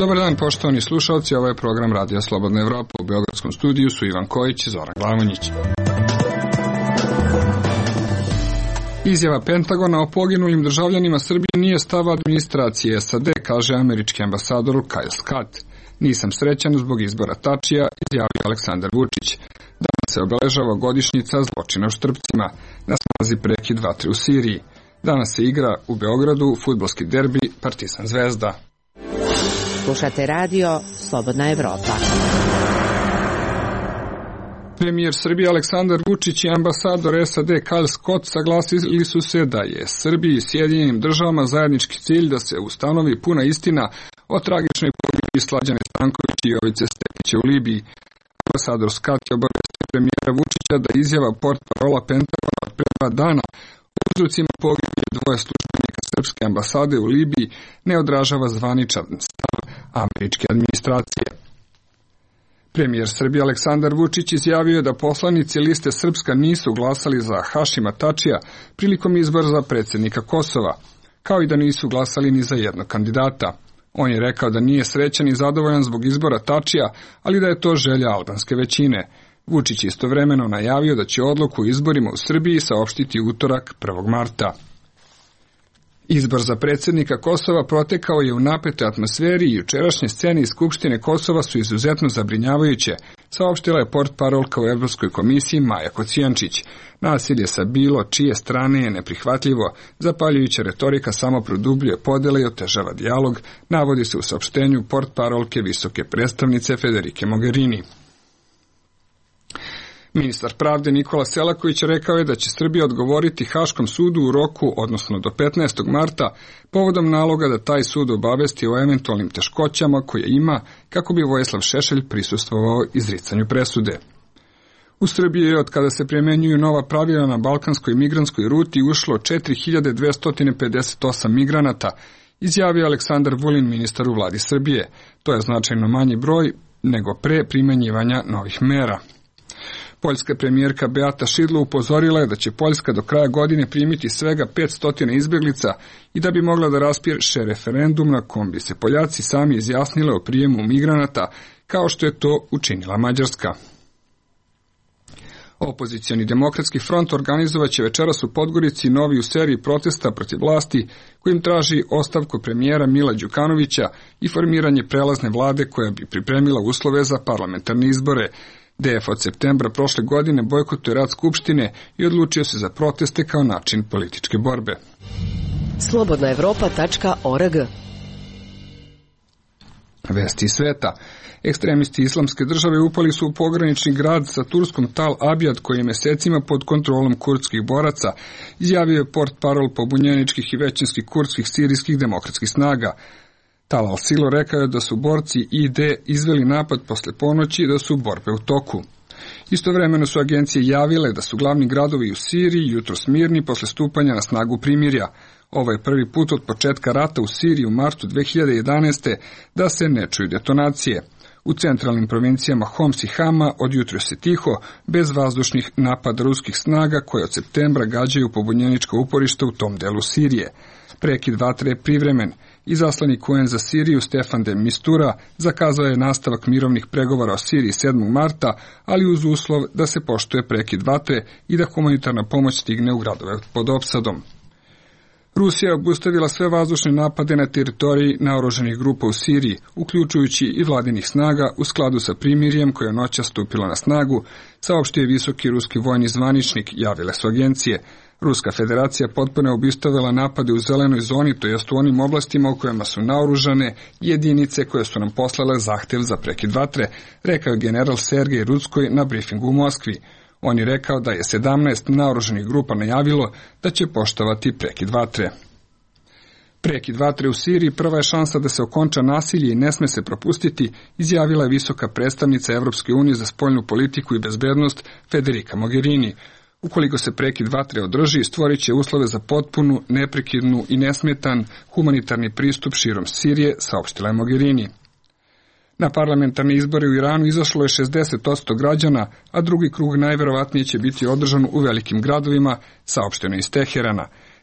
Dobar dan, poštovani slušalci, ovo je program Radija Slobodna Evropa. U Beogradskom studiju su Ivan Kojić i Zoran Glavonjić. Izjava Pentagona o poginulim državljanima Srbije nije stav administracije SAD, kaže američki ambasador Kyle Scott. Nisam srećan zbog izbora Tačija, izjavio Aleksandar Vučić. Danas se obeležava godišnjica zločina u Štrpcima, na snazi prekid vatre u Siriji. Danas se igra u Beogradu fudbalski derbi Partizan Zvezda. Slušate radio Slobodna Evropa. Premijer Srbije Aleksandar Vučić i ambasador SAD Kyle Scott saglasili su se da je Srbiji i Sjedinjenim državama zajednički cilj da se ustanovi puna istina o tragičnoj pogibiji Slađane Stanković i Jovice Stepića u Libiji. Ambasador Scott je obavestio premijera Vučića da izjava portparola Pentagona od pre 2 dana o uzrocima pogibije 2 službenika srpske ambasade u Libiji ne odražava zvaničan stav američke administracije. Premijer Srbije Aleksandar Vučić izjavio je da poslanici liste Srpska nisu glasali za Hašima Tačija prilikom izbora za predsjednika Kosova, kao i da nisu glasali ni za jednog kandidata. On je rekao da nije srećan i zadovoljan zbog izbora Tačija, ali da je to želja albanske većine. Vučić istovremeno najavio da će odluku o izborima u Srbiji saopštiti utorak 1. marta. Izbor za predsjednika Kosova protekao je u napetoj atmosferi i jučerašnje scene iz Skupštine Kosova su izuzetno zabrinjavajuće, saopštila je portparolka u Evropskoj komisiji Maja Kocijančić. Nasilje sa bilo čije strane je neprihvatljivo, zapaljujuća retorika samo produbljuje podele i otežava dijalog, navodi se u saopštenju portparolke visoke predstavnice Federike Mogherini. Ministar pravde Nikola Selaković rekao je da će Srbija odgovoriti Haškom sudu u roku, odnosno do 15. marta, povodom naloga da taj sud obavesti o eventualnim teškoćama koje ima kako bi Vojislav Šešelj prisustvovao izricanju presude. U Srbiji je od kada se primjenjuju nova pravila na balkanskoj migrantskoj ruti ušlo 4258 migranata, izjavio Aleksandar Vulin, ministar u vladi Srbije. To je značajno manji broj nego pre primenjivanja novih mera. Poljska premijerka Beata Šidlo upozorila je da će Poljska do kraja godine primiti svega 500 izbjeglica i da bi mogla da raspiše referendum na kom bi se Poljaci sami izjasnile o prijemu migranata, kao što je to učinila Mađarska. Opozicioni demokratski front organizovaće večeras u Podgorici novi u seriji protesta protiv vlasti kojim traži ostavku premijera Mila Đukanovića i formiranje prelazne vlade koja bi pripremila uslove za parlamentarne izbore. DF od septembra prošle godine bojkotuje rad Skupštine i odlučio se za proteste kao način političke borbe. slobodnaevropa.org. Vesti sveta. Ekstremisti Islamske države upali su u pogranični grad sa Turskom Tal Abjad koji je mesecima pod kontrolom kurdskih boraca, izjavio je portparol pobunjeničkih i većinskih kurdskih sirijskih demokratskih snaga. Tal al-Silo rekao je da su borci ID izveli napad posle ponoći i da su borbe u toku. Istovremeno su agencije javile da su glavni gradovi u Siriji jutros mirni posle stupanja na snagu primirja. Ovo je prvi put od početka rata u Siriji u martu 2011. da se ne čuju detonacije. U centralnim provincijama Homs i Hama od jutros je tiho, bez vazdušnih napada ruskih snaga koje od septembra gađaju pobunjenička uporišta u tom delu Sirije. Prekid vatre je privremen. Izaslanik UN za Siriju Stefan de Mistura zakazao je nastavak mirovnih pregovora o Siriji 7. marta, ali uz uslov da se poštuje prekid vatre i da humanitarna pomoć stigne u gradove pod opsadom. Rusija je obustavila sve vazdušne napade na teritoriji naoružanih grupa u Siriji, uključujući i vladinih snaga u skladu sa primirjem koje je noćas stupilo na snagu, saopštio je visoki ruski vojni zvaničnik, javile su agencije. Ruska federacija potpuno je obustavila napade u zelenoj zoni, to jest u onim oblastima u kojima su naoružane jedinice koje su nam poslale zahtev za prekid vatre, rekao je general Sergej Rudskoj na brifingu u Moskvi. On je rekao da je 17 naoružanih grupa najavilo da će poštovati prekid vatre. Prekid vatre u Siriji prva je šansa da se okonča nasilje i ne sme se propustiti, izjavila je visoka predstavnica Evropske unije za spoljnu politiku i bezbednost Federica Mogherini. Ukoliko se prekid vatre održi, stvorit će uslove za potpunu, neprekidnu i nesmetan humanitarni pristup širom Sirije, saopštila je Mogherini. Na parlamentarne izbore u Iranu izašlo je 60% građana, a drugi krug najverovatnije će biti održan u velikim gradovima, saopšteno iz Teherana.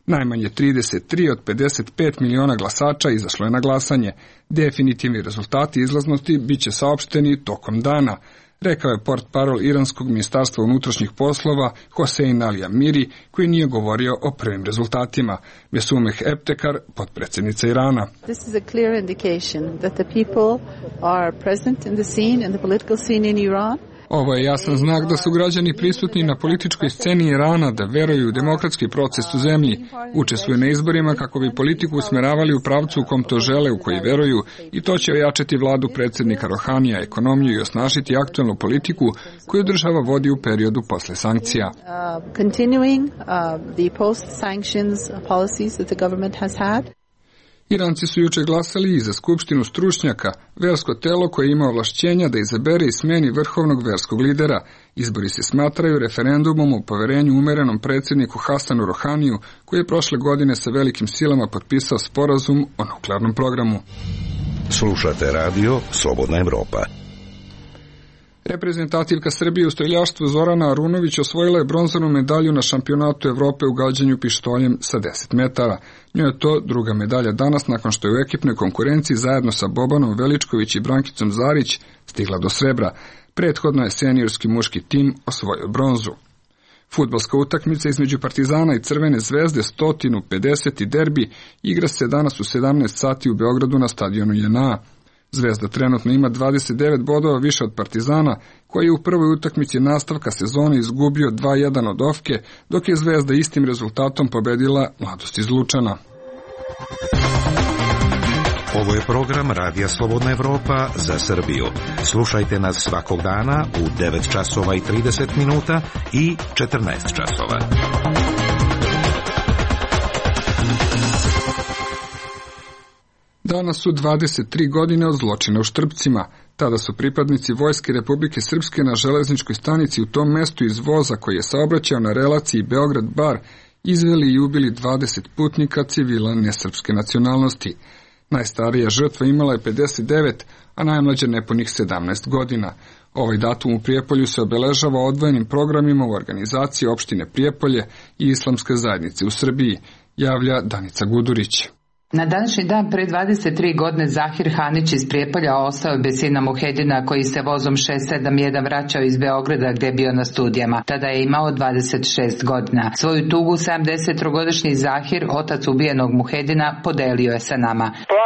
Najmanje 33 od 55 miliona glasača izašlo je na glasanje. Definitivni rezultati izlaznosti bit će saopšteni tokom dana, rekao je portparol iranskog ministarstva unutrašnjih poslova Hosein Ali Amiri, koji nije govorio o prvim rezultatima. Besumeh Eptekar, potpredsjednica Irana. This is a clear indication that the people are present in the scene, in the political scene in Iran. Ovo je jasan znak da su građani prisutni na političkoj sceni Irana, da veruju u demokratski proces u zemlji, učestvuju na izborima kako bi politiku usmeravali u pravcu u kom to žele, u koji veruju, i to će ojačati vladu predsjednika Rohanija, ekonomiju i osnažiti aktualnu politiku koju država vodi u periodu posle sankcija. Continuing the post-sanctions policies that the government has had. Iranci su juče glasali i za skupštinu stručnjaka, versko telo koje ima ovlašćenja da izabere i smeni vrhovnog verskog lidera. Izbori se smatraju referendumom o poverenju umerenom predsjedniku Hasanu Rohaniju, koji je prošle godine sa velikim silama potpisao sporazum o nuklearnom programu. Slušate radio Slobodna Evropa. Reprezentativka Srbije u streljaštvu Zorana Arunović osvojila je bronzanu medalju na šampionatu Evrope u gađanju pištoljem sa 10 metara. Njoj je to druga medalja danas nakon što je u ekipnoj konkurenciji zajedno sa Bobanom Veličković i Brankicom Zarić stigla do srebra. Prethodno je seniorski muški tim osvojio bronzu. Fudbalska utakmica između Partizana i Crvene zvezde 150. derbi igra se danas u 17 sati u Beogradu na stadionu JNA. Zvezda trenutno ima 29 bodova više od Partizana, koji je u prvoj utakmici nastavka sezone izgubio 2-1 od Ofke, dok je Zvezda istim rezultatom pobedila Mladost iz Lučana. Ovo je program Radija Slobodna Evropa za Srbiju. Slušajte nas svakog dana u 9 časova i 30 minuta i 14 časova. Danas su 23 godine od zločina u Štrpcima. Tada su pripadnici Vojske Republike Srpske na železničkoj stanici u tom mestu iz voza koji je saobraćao na relaciji Beograd-Bar izveli i ubili 20 putnika civila nesrpske nacionalnosti. Najstarija žrtva imala je 59, a najmlađa nepunih 17 godina. Ovaj datum u Prijepolju se obeležava odvojenim programima u organizaciji opštine Prijepolje i Islamske zajednice u Srbiji, javlja Danica Gudurić. Na današnji dan pre 23 godine Zahir Hanić iz Prijepolja ostao je bez sina Muhedina koji se vozom 671 vraćao iz Beograda gdje je bio na studijama. Tada je imao 26 godina. Svoju tugu 73-godišnji Zahir, otac ubijenog Muhedina, podelio je sa nama.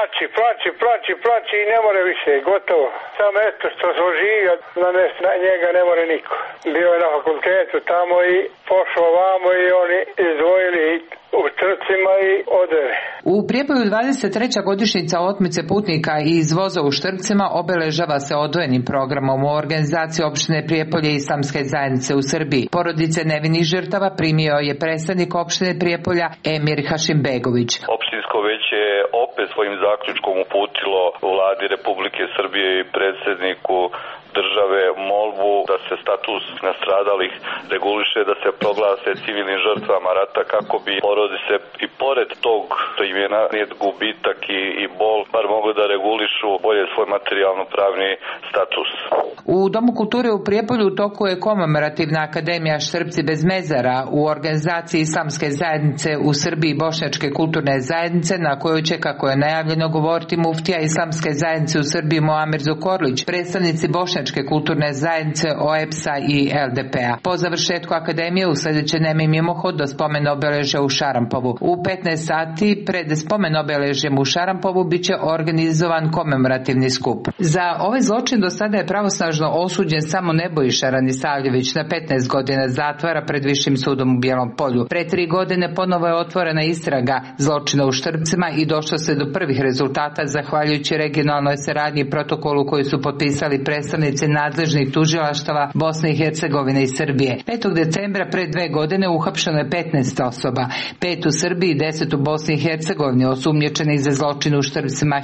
Plači i ne more više, gotovo. Samo eto što smo živi, na njega ne more niko. Bio je na fakultetu tamo i pošao vamo i oni izdvojili u Štrpcima i odveli. U Prijepolju 23. godišnjica otmice putnika iz voza u Štrpcima obeležava se odvojenim programom u organizaciji opštine Prijepolje i Islamske zajednice u Srbiji. Porodice nevinih žrtava primio je predstavnik opštine Prijepolja Emir Hašimbegović. Opštinsko veće je opet svojim zaključkom uputilo Vladi Republike Srbije i predsjedniku države molbu da se status nastradalih reguliše, da se proglase civilnim žrtvama rata kako bi porodice i pored tog što im je nanijet gubitak i bol bar mogli da regulišu bolje svoj materijalno-pravni status. U Domu kulture u Prijepolju u toku je komemorativna akademija Štrpci bez mezara u organizaciji Islamske zajednice u Srbiji i Bošnjačke kulturne zajednice, na kojoj će, kako je najavljeno, govoriti muftija Islamske zajednice u Srbiji Muamer Zukorlić, predstavnici Bošnjačke kulturne zajednice OEPS-a i LDP-a. Po završetku akademije usledit će nemi mimohod do spomen obeležja u Šarampovu. U 15 sati pred spomen obeležjem u Šarampovu bit će organizovan komemorativni skup. Za ovaj zločin do sada je pravosnažno osuđen samo Nebojša Ranisavljević na 15 godina zatvora pred Višim sudom u Bijelom Polju. Pre 3 godine ponovo je otvorena istraga zločina u Štrpcima i došlo se do prvih rezultata zahvaljujući regionalnoj saradnji i protokolu koji su potpisali predstavnici nadležnih tužilaštava Bosne i Hercegovine i Srbije. 5. decembra pre 2 godine uhapšeno je 15 osoba, 5 u Srbiji i 10 u Bosni i Hercegovini, osumnjičeni za zločin u Štrpcima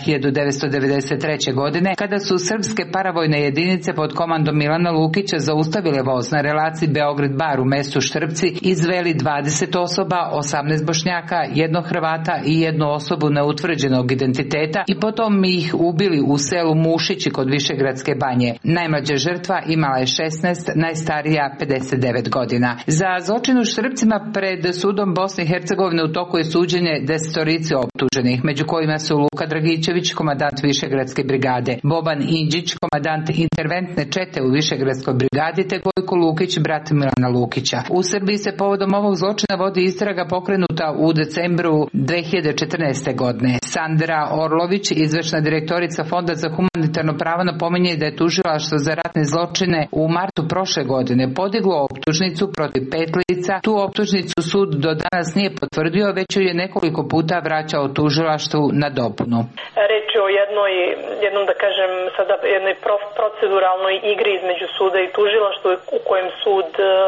1993. godine, kada su srpske paravojne jedinice pod komandom Milana Lukića zaustavile voz na relaciji Beograd-Bar u mestu Štrpci, izveli 20 osoba, 18 Bošnjaka, 1 Hrvata i 1 osobu neutvrđenog identiteta i potom ih ubili u selu Mušići kod Višegradske banje. Najmlađa žrtva imala je 16, najstarija 59 godina. Za zločin u Štrpcima pred sudom Bosne i Hercegovine u toku je suđenje 10 optuženih, među kojima su Luka Dragičević, komandant Višegradske brigade, Boban Indžić, komandant interventne čete u Višegradskoj brigadi, te Gojko Lukić, brat Milana Lukića. U Srbiji se povodom ovog zločina vodi istraga pokrenuta u decembru 2014. godine. Sandra Orlović, izvršna direktorica Fonda za humanitarno pravo, napominje da je tužilaštvo za ratne zločine u martu prošle godine podiglo optužnicu protiv 5 lica. Tu optužnicu sud do danas nije potvrdio, već ju je nekoliko puta vraćao tužilaštvu na dopunu. Reč je o jednom da kažem sada jednoj proceduralnoj igri između suda i tužilaštva u kojem sud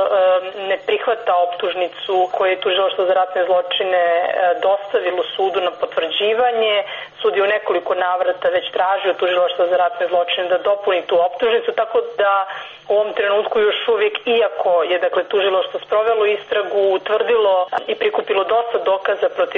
ne prihvata optužnicu koju je tužilaštvo za ratne zločine dostavilo sudu na potvrđivanje. Sud je u nekoliko navrata već tražio tužilaštvo za ratne zločine da dopuni tu optužnicu, tako da u ovom trenutku još uvijek, iako je tužilaštvo sprovelo istragu, utvrdilo i prikupilo dosta dokaza protiv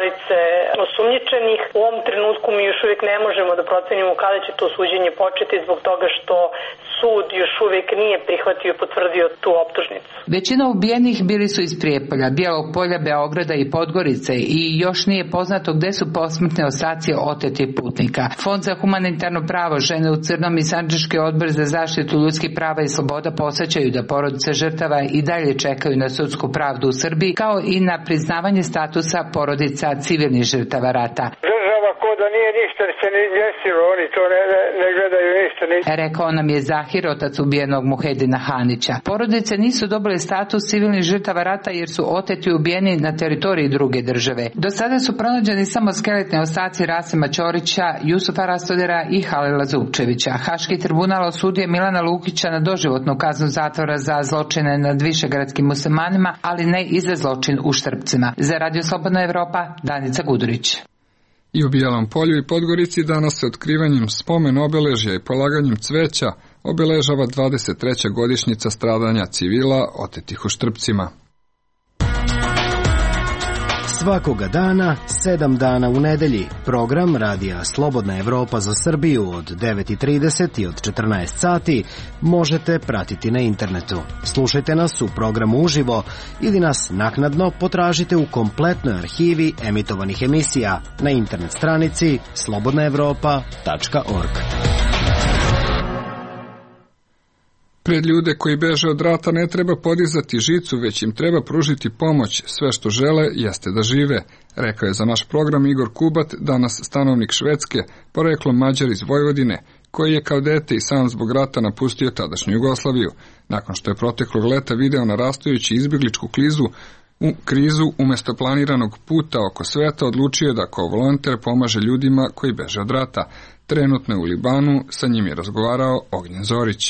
5 osumnjičenih, u ovom trenutku mi još uvijek ne možemo da procenimo kada će to suđenje početi, zbog toga što sud još uvijek nije prihvatio i potvrdio tu optužnicu. Većina ubijenih bili su iz Prijepolja, Bijelog Polja, Beograda i Podgorice i još nije poznato gde su posmrtne ostaci otetih putnika. Fond za humanitarno pravo, Žene u crnom i Sandžački odbor za zaštitu ljudskih prava i sloboda podsećaju da porodice žrtava i dalje čekaju na sudsku pravdu u Srbiji, kao i na priznavanje statusa porodica civilnih žrtava rata. Država ko da nije ništa se ne desilo, oni to ne gledaju ništa. Rekao nam je Zahir, otac ubijenog Muhedina Hanića. Porodice nisu dobile status civilnih žrtava rata jer su oteti ubijeni na teritoriji druge države. Do sada su pronađeni samo skeletni ostaci Rasima Ćorića, Jusufa Rastodera i Halila Zupčevića. Haški tribunal osudio Milana Lukića na doživotnu kaznu zatvora za zločine nad višegradskim muslimanima, ali ne i za zločin u Štrpcima. Za Radio Slobodna Evropa, Danica Gudurić. I u Bijelom Polju i Podgorici danas se otkrivanjem spomen obeležja i polaganjem cveća obeležava 23. godišnjica stradanja civila otetih u Štrpcima. Svakoga dana, 7 dana u nedelji, program Radija Slobodna Evropa za Srbiju od 9:30 i od 14 sati možete pratiti na internetu. Slušajte nas u programu uživo ili nas naknadno potražite u kompletnoj arhivi emitovanih emisija na internet stranici slobodnaevropa.org. Pred ljude koji beže od rata ne treba podizati žicu, već im treba pružiti pomoć. Sve što žele jeste da žive, rekao je za naš program Igor Kubat, danas stanovnik Švedske, poreklom Mađar iz Vojvodine, koji je kao dete i sam zbog rata napustio tadašnju Jugoslaviju. Nakon što je proteklog leta video narastajući izbjegličku krizu, umjesto planiranog puta oko sveta, odlučio da kao volonter pomaže ljudima koji beže od rata. Trenutno je u Libanu, sa njim je razgovarao Ognjen Zorić.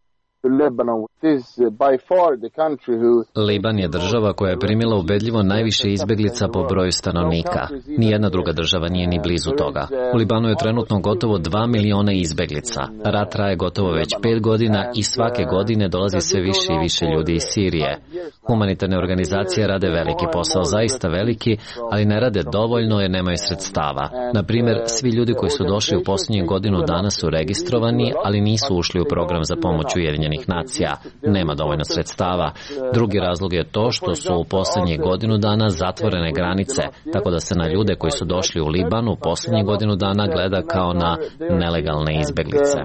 Liban je država koja je primila ubedljivo najviše izbeglica po broju stanovnika. Nijedna druga država nije ni blizu toga. U Libanu je trenutno gotovo 2 miliona izbeglica. Rat traje gotovo već 5 godina i svake godine dolazi sve više i više ljudi iz Sirije. Humanitarne organizacije rade veliki posao, zaista veliki, ali ne rade dovoljno jer nemaju sredstava. Na primjer, svi ljudi koji su došli u posljednjih godinu dana su registrovani, ali nisu ušli u program za pomoć Ujedinjenih nacija. Nema dovoljno sredstava. Drugi razlog je to što su u posljednjih godinu dana zatvorene granice, tako da se na ljude koji su došli u Liban u posljednjih godinu dana gleda kao na nelegalne izbeglice.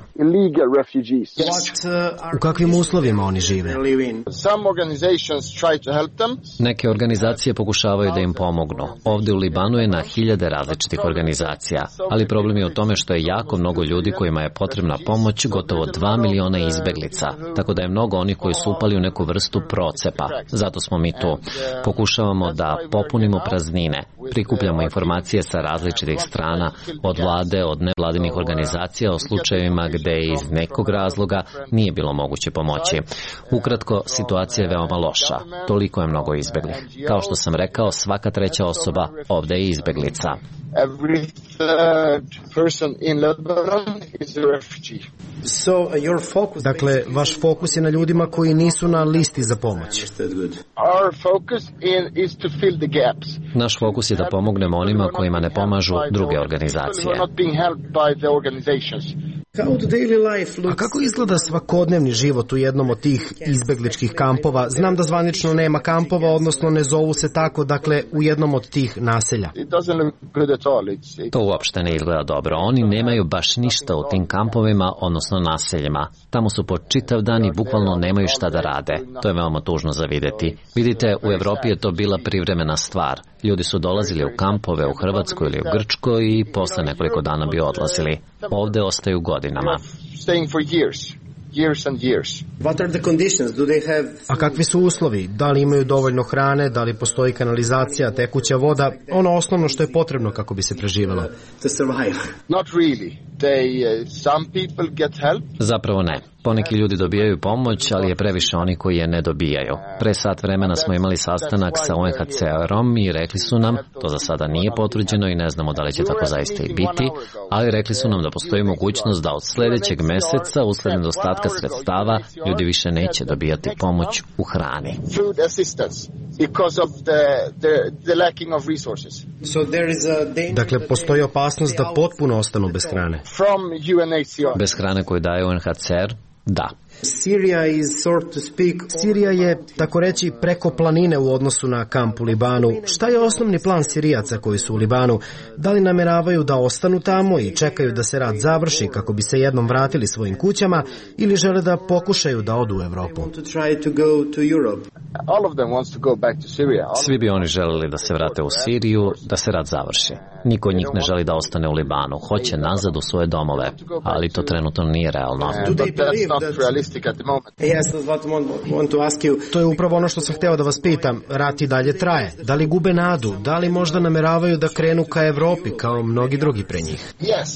U kakvim uslovima oni žive? Neke organizacije pokušavaju da im pomognu. Ovdje u Libanu je na hiljade različitih organizacija, ali problem je u tome što je jako mnogo ljudi kojima je potrebna pomoć, gotovo 2 miliona izbeglica, tako da je mnogo onih koji su upali u neku vrstu procepa. Zato smo mi tu. Pokušavamo da popunimo praznine, prikupljamo informacije sa različitih strana, od vlade, od nevladinih organizacija o slučajevima gde iz nekog razloga nije bilo moguće pomoći. Ukratko, situacija je veoma loša. Toliko je mnogo izbeglih. Kao što sam rekao, svaka treća osoba ovdje je izbeglica. Dakle, vaš fokus je na ljudima koji nisu na listi za pomoć. Naš fokus je da pomognemo onima kojima ne pomažu druge organizacije. A kako izgleda svakodnevni život u jednom od tih izbegličkih kampova? Znam da zvanično nema kampova, odnosno ne zovu se tako, dakle u jednom od tih naselja. To uopšte ne izgleda dobro. Oni nemaju baš ništa u tim kampovima, odnosno naseljima. Tamo su po čitav dan i bukvalno nemaju šta da rade. To je veoma tužno za videti. Vidite, u Evropi je to bila privremena stvar. Ljudi su dolazili u kampove u Hrvatskoj ili u Grčkoj i posle nekoliko dana bi odlazili. Ovde ostaju godinama. A kakvi su uslovi? Da li imaju dovoljno hrane, da li postoji kanalizacija, tekuća voda, ono osnovno što je potrebno kako bi se preživelo? Zapravo ne. Poneki ljudi dobijaju pomoć, ali je previše oni koji je ne dobijaju. Pre sat vremena smo imali sastanak sa UNHCR-om i rekli su nam, to za sada nije potvrđeno i ne znamo da li će tako zaista i biti, ali rekli su nam da postoji mogućnost da od sledećeg meseca, usled nedostatka sredstava, ljudi više neće dobijati pomoć u hrani. Dakle, postoji opasnost da potpuno ostanu bez hrane. Bez hrane koju daje UNHCR? Da. Sirija je, tako reći, preko planine u odnosu na kamp u Libanu. Šta je osnovni plan Sirijaca koji su u Libanu? Da li nameravaju da ostanu tamo i čekaju da se rat završi kako bi se jednom vratili svojim kućama ili žele da pokušaju da odu u Evropu? Svi bi oni želeli da se vrate u Siriju, da se rat završi. Niko od njih ne želi da ostane u Libanu. Hoće nazad u svoje domove, ali to trenutno nije realno. To je upravo ono što sam hteo da vas pitam. Rat i dalje traje. Da li gube nadu? Da li možda nameravaju da krenu ka Evropi kao mnogi drugi pre njih?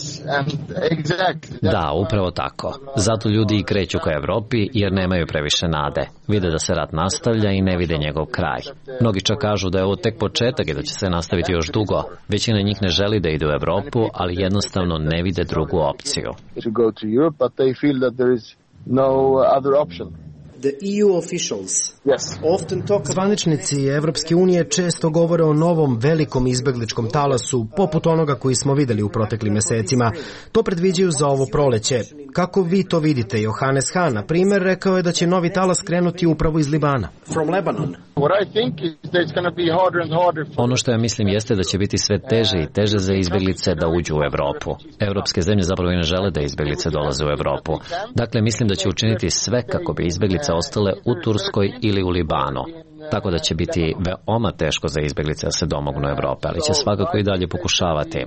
Da, upravo tako. Zato ljudi i kreću ka Evropi jer nemaju previše nade. Vide da se rat nastavlja i ne vide njegov kraj. Mnogi čak kažu da je ovo tek početak i da će se nastaviti još dugo. Većina njih ne želi da ide u Evropu, ali jednostavno ne vide drugu opciju. Zvaničnici Evropske unije često govore o novom velikom izbegličkom talasu, poput onoga koji smo videli u proteklim mesecima. To predviđaju za ovo proleće. Kako vi to vidite? Johannes Hahn, na primer, rekao je da će novi talas krenuti upravo iz Libana. Ono što ja mislim jeste da će biti sve teže i teže za izbeglice da uđu u Evropu. Evropske zemlje zapravo i ne žele da izbeglice dolaze u Evropu. Dakle, mislim da će učiniti sve kako bi izbeglice ostale u Turskoj ili u Libanu. Tako da će biti veoma teško za izbeglice da se domognu Evrope, ali će svakako i dalje pokušavati.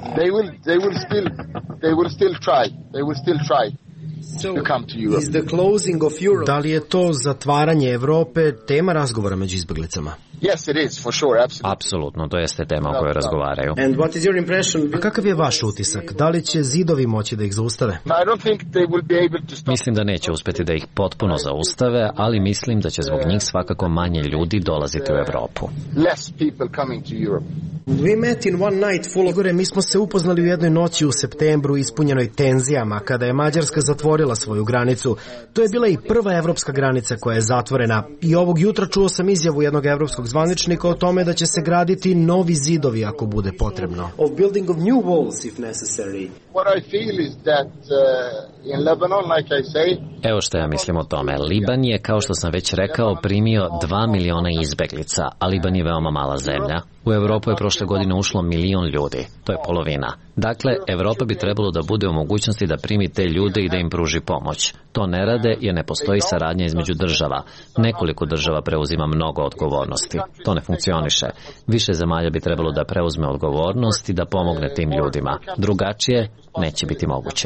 Da li je to zatvaranje Evrope tema razgovora među izbeglicama? Apsolutno, to jeste tema o kojoj razgovaraju. A kakav je vaš utisak? Da li će zidovi moći da ih zaustave? Mislim da neće uspeti da ih potpuno zaustave, ali mislim da će zbog njih svakako manje ljudi dolaziti u Evropu. Igore, mi smo se upoznali u jednoj noći u septembru ispunjenoj tenzijama, kada je Mađarska zatvorila svoju granicu. To je bila i prva evropska granica koja je zatvorena. I ovog jutra čuo sam izjavu jednog evropskog zvaničnika o tome da će se graditi novi zidovi ako bude potrebno. Evo što ja mislim o tome. Liban je, kao što sam već rekao, primio 2 miliona izbeglica, a Liban je veoma mala zemlja. U Evropu je prošle godine ušlo 1 milion ljudi. To je polovina. Dakle, Evropa bi trebalo da bude u mogućnosti da primi te ljude i da im pruži pomoć. To ne rade jer ne postoji saradnja između država. Nekoliko država preuzima mnogo odgovornosti. To ne funkcioniše. Više zemalja bi trebalo da preuzme odgovornost i da pomogne tim ljudima. Drugačije neće biti moguće.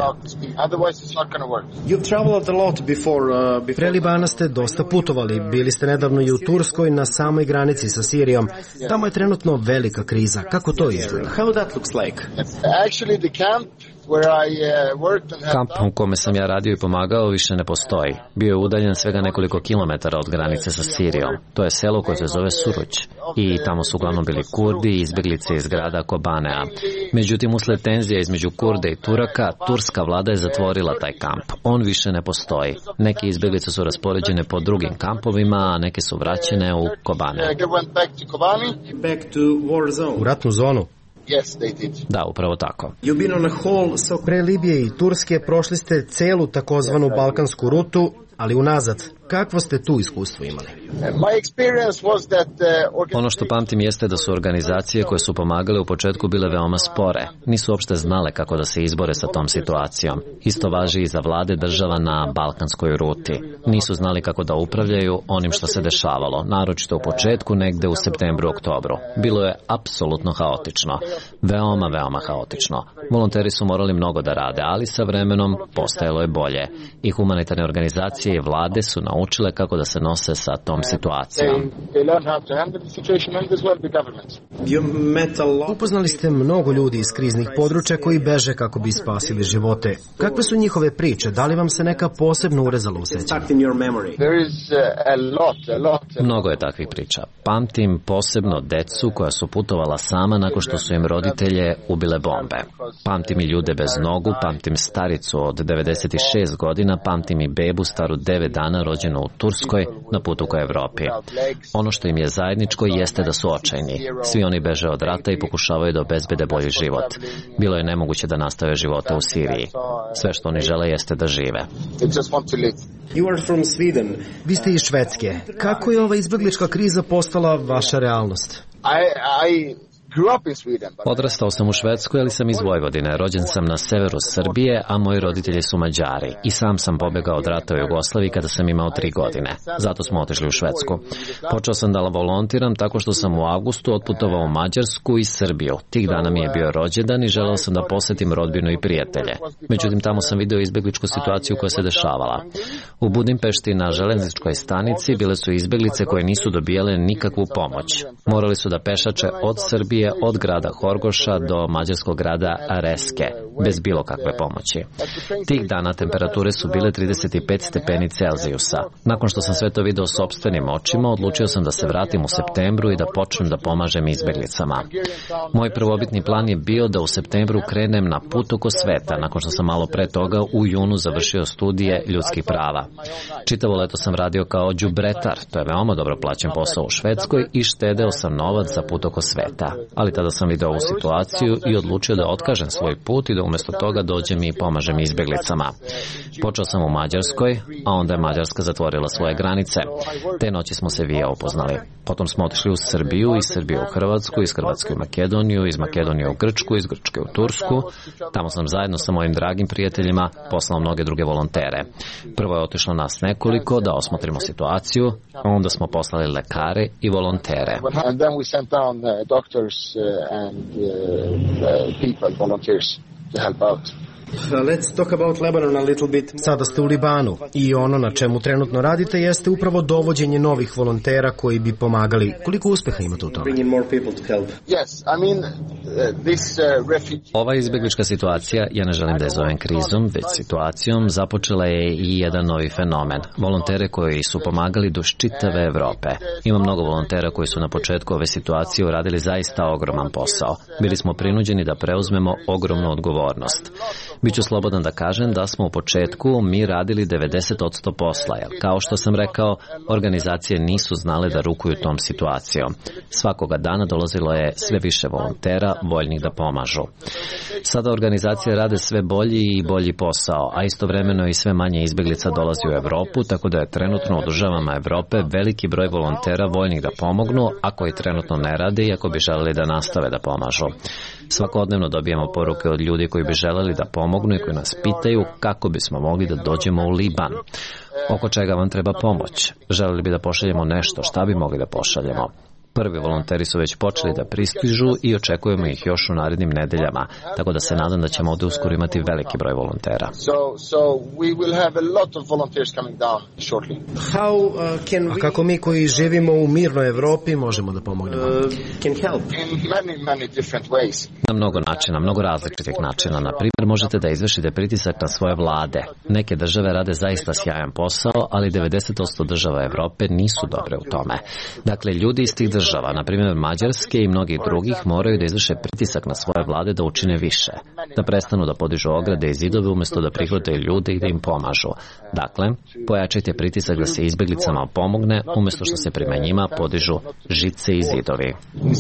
Pre Libana ste dosta putovali. Bili ste nedavno i u Turskoj na samoj granici sa Sirijom. Tamo je trenutno velika kriza. Kako to izgleda? Kamp u kome sam ja radio i pomagao više ne postoji. Bio je udaljen svega nekoliko kilometara od granice sa Sirijom. To je selo koje se zove Suruć. I tamo su uglavnom bili Kurdi i izbeglice iz grada Kobanea. Međutim, usled tenzija između Kurda i Turaka, turska vlada je zatvorila taj kamp. On više ne postoji. Neke izbeglice su raspoređene po drugim kampovima, a neke su vraćene u Kobanea. U ratnu zonu? Da, upravo tako. Pre Libije i Turske prošli ste celu takozvanu balkansku rutu, ali unazad. Kakvo ste tu iskustvo imali? Ono što pamtim jeste da su organizacije koje su pomagale u početku bile veoma spore. Nisu uopšte znale kako da se izbore sa tom situacijom. Isto važi i za vlade država na balkanskoj ruti. Nisu znali kako da upravljaju onim što se dešavalo, naročito u početku, negde u septembru, oktobru. Bilo je apsolutno haotično. Veoma haotično. Volonteri su morali mnogo da rade, ali sa vremenom postajalo je bolje. I humanitarne organizacije i vlade su naučile kako da se nose sa tom situacijom. Upoznali ste mnogo ljudi iz kriznih područja koji beže kako bi spasili živote. Kakve su njihove priče? Da li vam se neka posebno urezala u sećanju? Mnogo je takvih priča. Pamtim posebno decu koja su putovala sama nakon što su im roditelje ubile bombe. Pamtim i ljude bez nogu, pamtim staricu od 96 godina, pamtim i bebu staru 9 dana rođenu u Turskoj na putu ka Evropi. Ono što im je zajedničko jeste da su očajni. Svi oni beže od rata i pokušavaju da obezbede bolji život. Bilo je nemoguće da nastave života u Siriji. Sve što oni žele jeste da žive. Vi ste iz Švedske. Kako je ova izbeglička kriza postala vaša realnost? Odrastao sam u Švedskoj, ali sam iz Vojvodine. Rođen sam na severu Srbije, a moji roditelji su Mađari. I sam sam pobegao od rata u Jugoslaviji kada sam imao 3 godine. Zato smo otišli u Švedsku. Počeo sam da volontiram tako što sam u avgustu otputovao u Mađarsku i Srbiju. Tih dana mi je bio rođendan i želeo sam da posetim rodbinu i prijatelje. Međutim, tamo sam video izbegličku situaciju koja se dešavala. U Budimpešti na železničkoj stanici bile su izbeglice koje nisu dobijale nikakvu pomoć. Morali su da pešače od Srbije, od grada Horgoša do mađarskog grada Reske, bez bilo kakve pomoći. Tih dana temperature su bile 35 stepeni Celzijusa. Nakon što sam sve to video sopstvenim očima, odlučio sam da se vratim u septembru i da počnem da pomažem izbeglicama. Moj prvobitni plan je bio da u septembru krenem na put oko sveta, nakon što sam malo pre toga u junu završio studije ljudskih prava. Čitavo leto sam radio kao đubretar, to je veoma dobro plaćen posao u Švedskoj, i štedeo sam novac za put oko sveta. Ali tada sam video ovu situaciju i odlučio da otkažem svoj put i da umjesto toga dođem i pomažem izbeglicama. Počeo sam u Mađarskoj, a onda je Mađarska zatvorila svoje granice. Te noći smo se vija upoznali. Potom smo otišli u Srbiju, iz Srbije u Hrvatsku, iz Hrvatske u Makedoniju, iz Makedonije u Grčku, iz Grčke u Tursku. Tamo sam zajedno sa mojim dragim prijateljima poslao mnoge druge volontere. Prvo je otišlo nas nekoliko da osmotrimo situaciju, a onda smo poslali lekare i volontere. Sada ste u Libanu i ono na čemu trenutno radite jeste upravo dovođenje novih volontera koji bi pomagali. Koliko uspeha imate u tome? Ova izbeglička situacija, ja ne želim da je zovem krizom, već situacijom, započela je i jedan novi fenomen. Volontere koji su pomagali duž čitave Evrope. Ima mnogo volontera koji su na početku ove situacije uradili zaista ogroman posao. Bili smo prinuđeni da preuzmemo ogromnu odgovornost. Biću slobodan da kažem da smo u početku mi radili 90% posla, jer kao što sam rekao, organizacije nisu znale da rukuju tom situacijom. Svakoga dana dolazilo je sve više volontera voljnih da pomažu. Sada organizacije rade sve bolji i bolji posao, a istovremeno i sve manje izbeglica dolazi u Evropu, tako da je trenutno u državama Evrope veliki broj volontera voljnih da pomognu, a koji trenutno ne rade i ako bi želeli da nastave da pomažu. Svakodnevno dobijamo poruke od ljudi koji bi želeli da pomognu i koji nas pitaju kako bismo mogli da dođemo u Liban. Oko čega vam treba pomoć? Želeli bi da pošaljemo nešto, šta bi mogli da pošaljemo? Prvi volonteri su već počeli da pristižu i očekujemo ih još u narednim nedeljama, tako da se nadam da ćemo ovde uskoro imati veliki broj volontera. A kako mi koji živimo u mirnoj Evropi možemo da pomognemo? Na mnogo načina, mnogo različitih načina. Na primjer, možete da izvršite pritisak na svoje vlade. Neke države rade zaista sjajan posao, ali 90% država Evrope nisu dobre u tome. Dakle, ljudi iz tih država država, na primjer Mađarske i mnogih drugih, moraju da izvrše pritisak na svoje vlade da učine više, da prestanu da podižu ograde i zidove umjesto da prihvataju ljude i da im pomažu. Dakle, pojačajte pritisak da se izbjeglicama pomogne umjesto što se prema njima podižu žice i zidovi.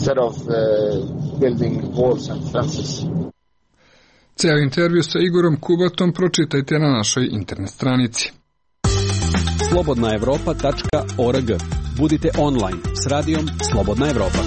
Ceo intervju sa Igorom Kubatom pročitajte na našoj internet stranici. slobodnaevropa.org. Budite online s radijom Slobodna Evropa.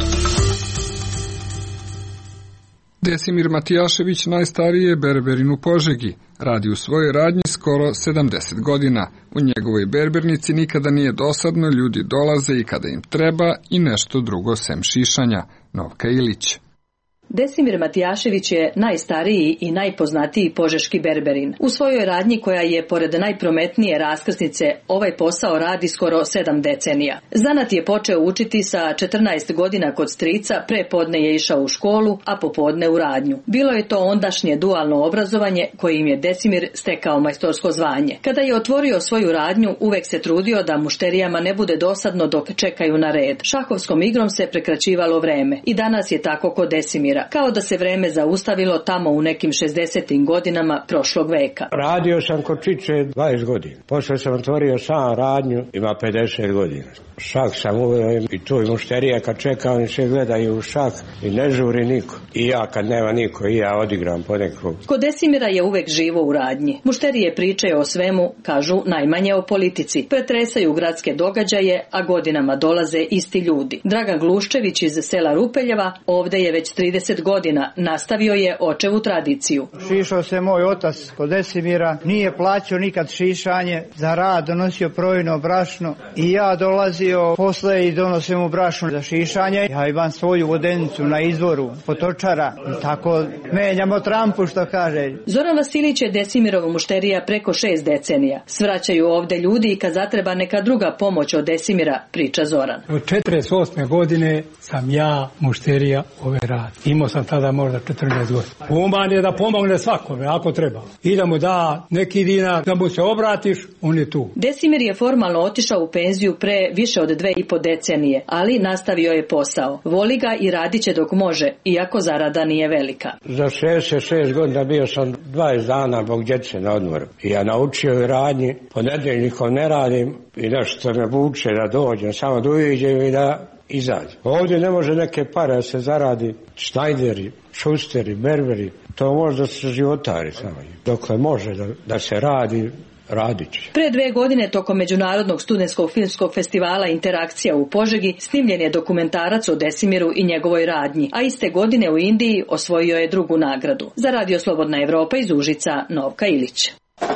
Desimir Matijašević najstariji je berberin u Požegi. Radi u svojoj radnji skoro 70 godina. U njegovoj berbernici nikada nije dosadno, ljudi dolaze i kada im treba i nešto drugo sem šišanja. Novka Ilić. Desimir Matijašević je najstariji i najpoznatiji požeški berberin. U svojoj radnji, koja je pored najprometnije raskrsnice, ovaj posao radi skoro 7 decenija. Zanat je počeo učiti sa 14 godina kod strica, pre podne je išao u školu, a popodne u radnju. Bilo je to ondašnje dualno obrazovanje kojim je Desimir stekao majstorsko zvanje. Kada je otvorio svoju radnju, uvek se trudio da mušterijama ne bude dosadno dok čekaju na red. Šahovskom igrom se prekraćivalo vreme. I danas je tako kod Desimira. Kao da se vreme zaustavilo tamo u nekim 60. godinama prošlog veka. Radio sam kod Čiče 20 godina. Posle sam otvorio sam radnju, ima 50 godina. Šak sam uveo i tu i mušterija kad čeka, oni se gledaju u šak i ne žuri niko. I ja kad nema niko, i ja odigram ponekog. Kod Desimira je uvek živo u radnji. Mušterije pričaju o svemu, kažu najmanje o politici. Pretresaju gradske događaje, a godinama dolaze isti ljudi. Dragan Gluščević iz sela Rupeljeva ovde je već 30 godina, nastavio je očevu tradiciju. Šišao se moj otac kod Desimira, nije plaćao nikad šišanje, za rad donosio projno brašno i ja dolazio posle i donosim mu brašno za šišanje. Ja imam svoju vodenicu na izvoru, potočara i tako menjamo trampu, što kaže. Zoran Vasilić je Desimirov mušterija preko 6 decenija. Svraćaju ovde ljudi i kad zatreba neka druga pomoć od Desimira, priča Zoran. Od 48. godine sam ja mušterija ove rad. Imao sam tada možda 14 godina. Human je da pomogne svakome, ako treba. I da mu da neki dinar, da mu se obratiš, on je tu. Desimir je formalno otišao u penziju pre više od 2,5 decenije, ali nastavio je posao. Voli ga i radit će dok može, iako zarada nije velika. Za 66 godina bio sam 20 dana bog djece na odmoru. I ja naučio u radnji, ponedeljnikom ne radim i nešto me vuče da dođem, samo da uviđem i da izađe. Ovdje ne može neke pare da se zaradi, šnajderi, šusteri, berberi, to može da se životari samo. Dokle može da se radi, radit će. Pre 2 godine tokom Međunarodnog studentskog filmskog festivala Interakcija u Požegi snimljen je dokumentarac o Desimiru i njegovoj radnji, a iste godine u Indiji osvojio je drugu nagradu. Za Radio Slobodna Evropa iz Užica, Novka Ilić.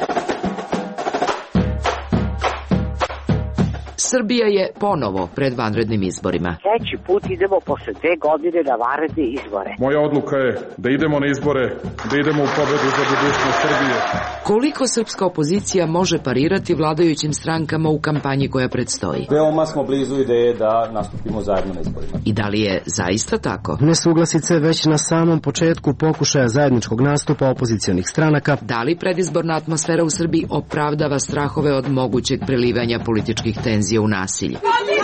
Srbija je ponovo pred vanrednim izborima. Treći put idemo posle 2 godine na vanredne izbore. Moja odluka je da idemo na izbore, da idemo u pobedu za budućnost Srbije. Koliko srpska opozicija može parirati vladajućim strankama u kampanji koja predstoji? Veoma smo blizu ideje da nastupimo zajedno na izborima. I da li je zaista tako? Nesuglasice već na samom početku pokušaja zajedničkog nastupa opozicionih stranaka. Da li predizborna atmosfera u Srbiji opravdava strahove od mogućeg prelivanja političkih tenzija u nasilje?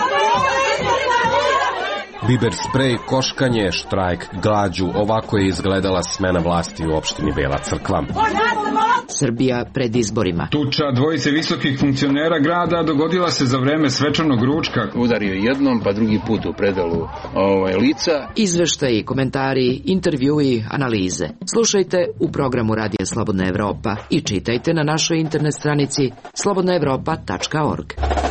Biber sprej, koškanje, štrajk, glađu, ovako je izgledala smena vlasti u opštini Bela Crkva. Srbija pred izborima. Tuča dvojice visokih funkcionera grada dogodila se za vreme svečanog ručka. Udario jednom, pa drugi put u predalu lica. Izveštaji, komentari, intervjui, analize. Slušajte u programu Radija Slobodna Evropa i čitajte na našoj internet stranici slobodnaevropa.org.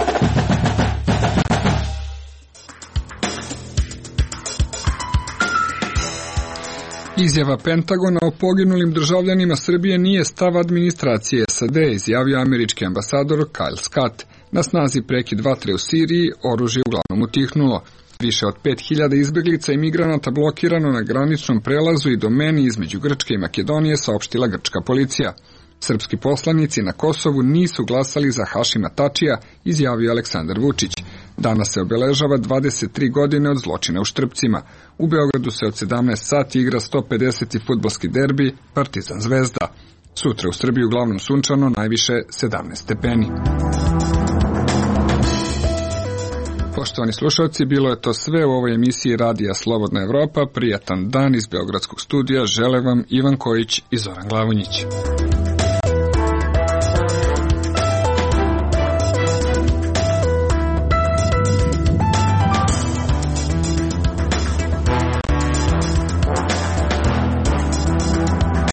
Izjava Pentagona o poginulim državljanima Srbije nije stav administracije SAD, izjavio američki ambasador Kyle Scott. Na snazi prekid vatre u Siriji, oružje uglavnom utihnulo. Više od 5000 izbeglica i migranata blokirano na graničnom prelazu i domeni između Grčke i Makedonije, saopštila grčka policija. Srpski poslanici na Kosovu nisu glasali za Hašima Tačija, izjavio Aleksandar Vučić. Danas se obeležava 23 godine od zločina u Štrpcima. U Beogradu se od 17 sati igra 150. fudbalski derbi Partizan Zvezda. Sutra u Srbiji uglavnom sunčano, najviše 17 stepeni. Poštovani slušalci, bilo je to sve u ovoj emisiji Radija Slobodna Evropa. Prijatan dan iz Beogradskog studija žele vam Ivan Kojić i Zoran Glavonjić.